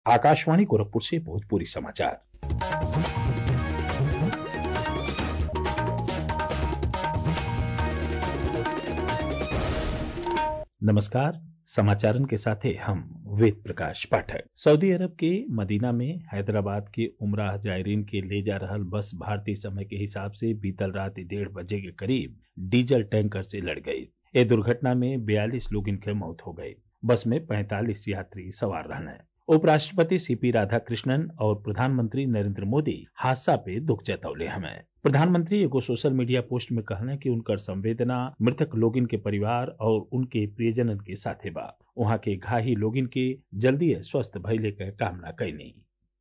आकाशवाणी गोरखपुर से भोजपुरी समाचार। नमस्कार। समाचारन के साथ हैं हम वेद प्रकाश पाठक। सऊदी अरब के मदीना में हैदराबाद के उमराह जायरीन के ले जा रहल बस भारतीय समय के हिसाब से बीतल रात 1:30 बजे के करीब डीजल टैंकर से लड़ गई। ए दुर्घटना में 42 लोगन के मौत हो गई। बस में 45 यात्री सवार रहने। उपराष्ट्रपति सीपी राधाकृष्णन और प्रधानमंत्री नरेंद्र मोदी हादसा पे दुख जतौले हमें। प्रधानमंत्री एगो सोशल मीडिया पोस्ट में कहना कि उनकर संवेदना मृतक लोगिन के परिवार और उनके प्रियजनन के साथे बा। वहां के घाही लोगिन के जल्दी स्वस्थ भइले के कामना कैनी।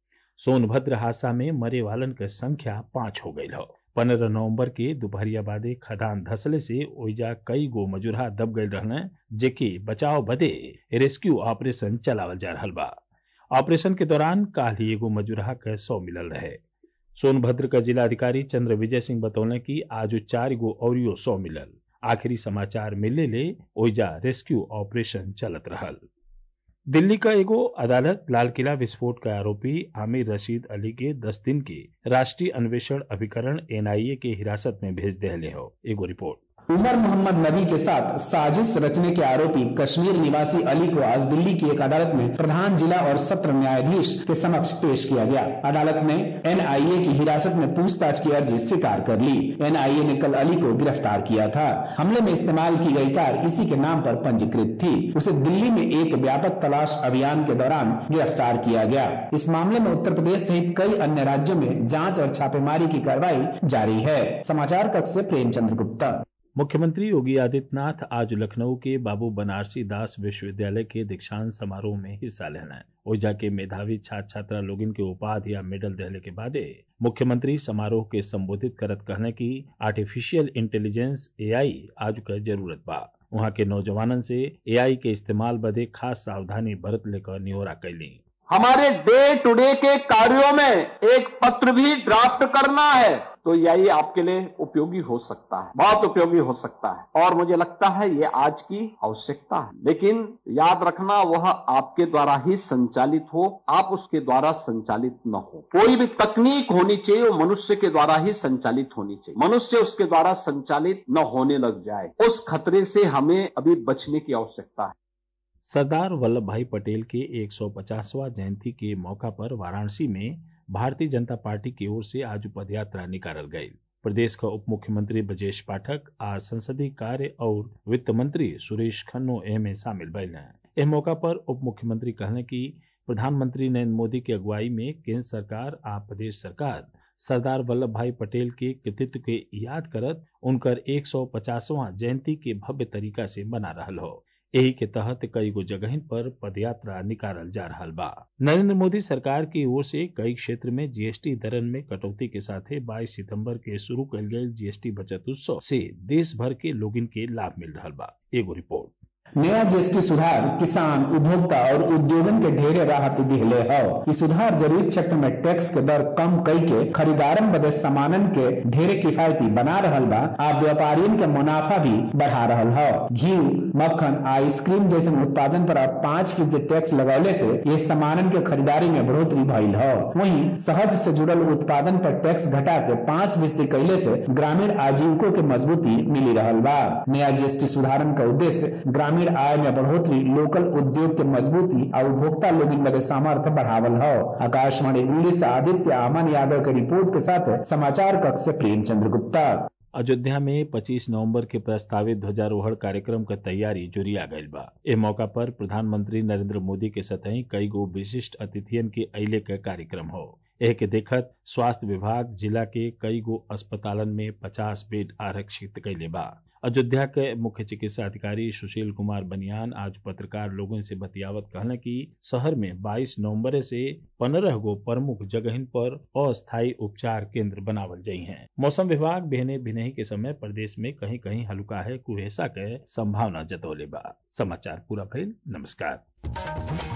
सोनभद्र हादसा में मरे वालन के संख्या 5 हो गई हो। 15 नवंबर के दोपहरिया बादे खदान धसले से ओइजा कई गो मजुरहा दब गई रहने, जेके बचाव बदे रेस्क्यू ऑपरेशन चलावल जा रहल बा। ऑपरेशन के दौरान काल ही एगो मजुरहा के 100 मिलल रहे। सोनभद्र का जिलाधिकारी चंद्र विजय सिंह बतौले कि आज 4 गो औरियो 100 मिलल। आखिरी समाचार मिलने ले ओइजा रेस्क्यू ऑपरेशन चलत रहल। दिल्ली का एगो अदालत लाल किला विस्फोट का आरोपी आमिर रशीद अली के 10 दिन के राष्ट्रीय अन्वेषण अभिकरण NIA के हिरासत में भेज दिले हो। एगो रिपोर्ट। उमर मोहम्मद नबी के साथ साजिश रचने के आरोपी कश्मीर निवासी अली को आज दिल्ली की एक अदालत में प्रधान जिला और सत्र न्यायाधीश के समक्ष पेश किया गया। अदालत ने NIA की हिरासत में पूछताछ की अर्जी स्वीकार कर ली। NIA ने कल अली को गिरफ्तार किया था। हमले में इस्तेमाल की गई कार इसी के नाम पर पंजीकृत थी। उसे दिल्ली में एक व्यापक तलाश अभियान के दौरान गिरफ्तार किया गया। इस मामले में उत्तर प्रदेश सहित कई अन्य राज्यों में जाँच और छापेमारी की कार्रवाई जारी है। समाचार कक्ष से प्रेमचंद्र गुप्ता। मुख्यमंत्री योगी आदित्यनाथ आज लखनऊ के बाबू बनारसी दास विश्वविद्यालय के दीक्षांत समारोह में हिस्सा लेना। ओइजा के मेधावी छात्र छात्रा लोगन के उपाधि या मेडल देने के बादे मुख्यमंत्री समारोह के संबोधित करत कहने की आर्टिफिशियल इंटेलिजेंस AI आज का जरूरत बा। वहाँ के नौजवानन से AI के इस्तेमाल बदे खास सावधानी बरत लेकर निहोरा कैली। हमारे डे टू डे के कार्यों में एक पत्र भी ड्राफ्ट करना है तो यही आपके लिए उपयोगी हो सकता है, बहुत उपयोगी हो सकता है और मुझे लगता है ये आज की आवश्यकता है। लेकिन याद रखना वह आपके द्वारा ही संचालित हो, आप उसके द्वारा संचालित न हो। कोई भी तकनीक होनी चाहिए वो मनुष्य के द्वारा ही संचालित होनी चाहिए। मनुष्य उसके द्वारा संचालित न होने लग जाए, उस खतरे से हमें अभी बचने की आवश्यकता है। सरदार वल्लभ भाई पटेल के 150वां जयंती के मौका पर वाराणसी में भारतीय जनता पार्टी की ओर से आज पदयात्रा निकालल गई। प्रदेश का उप मुख्यमंत्री ब्रजेश पाठक आज संसदीय कार्य और वित्त मंत्री सुरेश खन्नो में शामिल भइले। इस मौका पर उप मुख्यमंत्री कहने की प्रधानमंत्री नरेंद्र मोदी की अगुवाई में केंद्र सरकार आ प्रदेश सरकार सरदार वल्लभ भाई पटेल के कृतित्व के याद करत उनकर 150वां जयंती के भव्य तरीका से मना रहल हो। यही के तहत कई गो जगह पर पदयात्रा निकालल जा रहा बा। नरेंद्र मोदी सरकार की ओर से कई क्षेत्र में GST दरन में कटौती के साथ 22 सितंबर के शुरू कल गए GST बचत उत्सव से देश भर के लोगन के लाभ मिल रहा बा। एगो रिपोर्ट। नया GST सुधार किसान, उपभोक्ता और उद्योगन के ढेरे राहत दिहले हौ। ई सुधार जरूरी क्षेत्र में टैक्स के दर कम कई के खरीदारन बदे सामानन के ढेरे किफायती बना रहल बा। आ व्यापारियन के मुनाफा भी बढ़ा रहल हौ। घी, मक्खन, आइसक्रीम जैसे उत्पादन पर अब 5% टैक्स लगौले से ये सामानन के खरीदारी में बढ़ोतरी भइल हौ। वहीं शहद से जुड़ल उत्पादन पर टैक्स घटा के 5% कैले से ग्रामीण आजीविकों के मजबूती मिली रहल बा। नया GST सुधारन का उद्देश्य ग्रामीण आय में बढ़ोतरी, लोकल उद्योग के मजबूती और उपभोक्ता लोगन बदे सामर्थ्य बढ़ावल हो। आकाशवाणी दिल्ली से आदित्य अमन यादव के रिपोर्ट के साथ समाचार कक्ष से प्रेमचंद्र गुप्ता। अयोध्या में 25 नवंबर के प्रस्तावित ध्वजारोहण कार्यक्रम का तैयारी जोरिया गईल बा। इस मौका पर प्रधानमंत्री नरेंद्र मोदी के सतही कई गो विशिष्ट अतिथियन के अइले के कार्यक्रम हो। एह के देखत स्वास्थ्य विभाग जिला के कई गो अस्पतालन में 50 बेड आरक्षित कैले बा। अयोध्या के मुख्य चिकित्सा अधिकारी सुशील कुमार बनियान आज पत्रकार लोगों से बतियावत कहने की शहर में 22 नवंबर से 15 गो प्रमुख जगहिन पर अस्थायी उपचार केंद्र बनावल जाइ हैं। मौसम विभाग बहने भिनही के समय प्रदेश में कहीं कहीं हल्का है कुहेसा के संभावना जतौले बा। समाचार पूरा भइल। नमस्कार।